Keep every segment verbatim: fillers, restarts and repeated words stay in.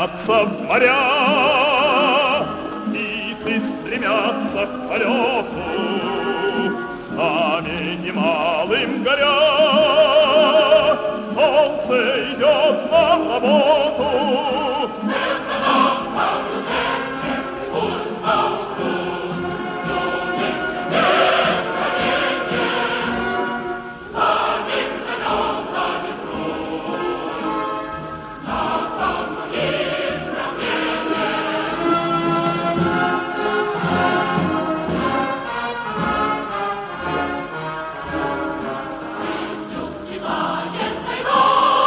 стремятся в моря, птицы стремятся к полету, сами немалым горя, солнце идет на работу. Это нам вооружение, пусть поутру, юных сердец горение, пламень знамен на ветру, на коммунизм рождение. Жизнью снимает война,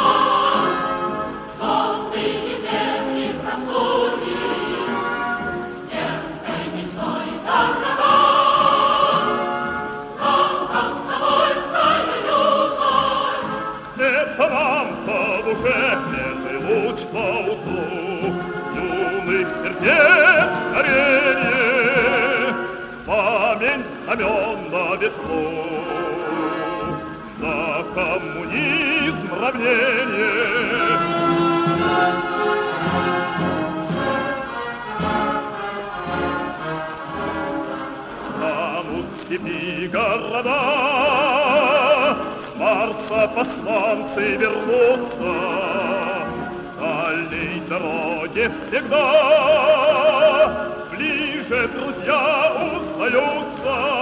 сонные земли просторней, дерзкой мечтой города, наш комсомольская юность. Это нам по душе свежий луч по утру, юных сердец горение, пламень знамен на ветру, на коммунизм равнение. Станут в степи города, с Марса посланцы вернутся, дальней дороге всегда ближе друзья узнаются.